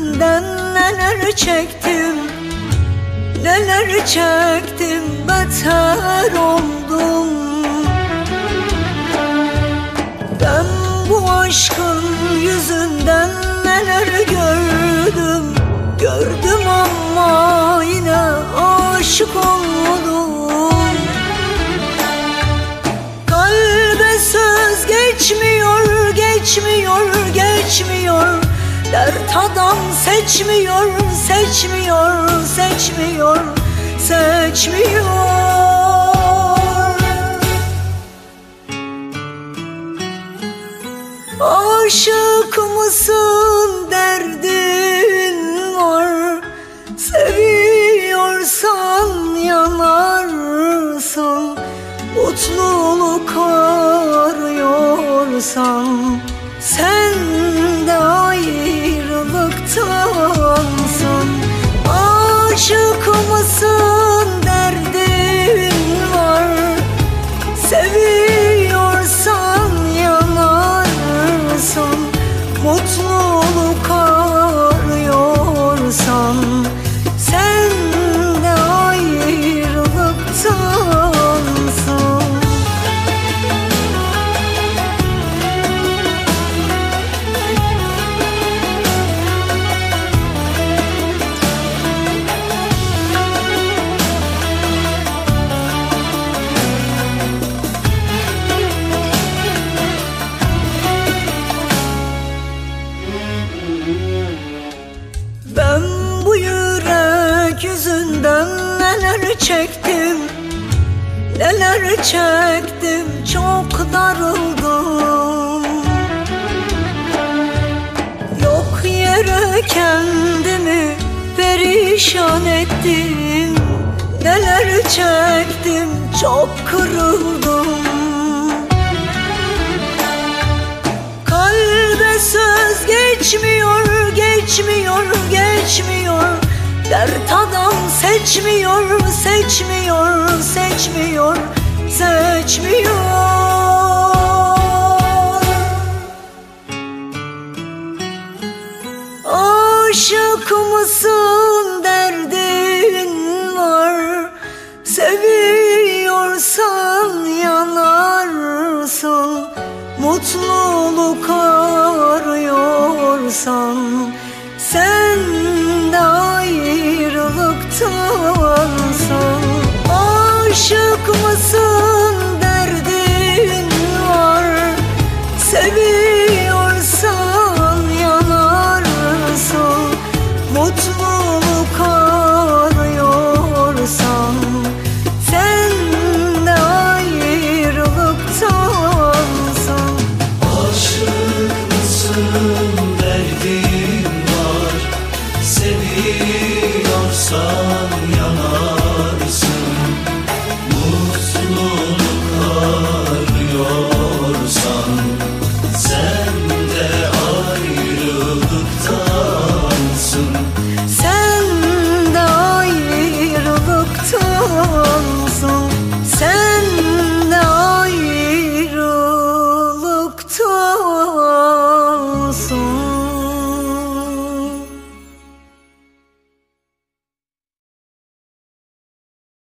yüzünden neler çektim, neler çektim, beter oldum. Ben bu aşkın yüzünden neler gördüm, gördüm ama yine aşık oldum. Kalbe söz geçmiyor, geçmiyor, geçmiyor. Dert adam seçmiyor, seçmiyor, seçmiyor, seçmiyor. Aşık mısın derdin var, seviyorsan yanarsın, mutluluk arıyorsan sen de ayrılıktansın. Aşık mısın derdin var, seviyorsan yanarsın, mutluluk arıyorsan sen de ayrılıktansın. Ben bu yürek yüzünden neler çektim, neler çektim, çok darıldım. Yok yere kendimi perişan ettim, neler çektim, çok kırıldım. Kalbe söz geçmiyor, geçmiyor, geçmiyor. Dert adam seçmiyor, seçmiyor, seçmiyor, seçmiyor. Aşık mısın derdin var, seviyorsan yanarsın, mutluluk arıyorsan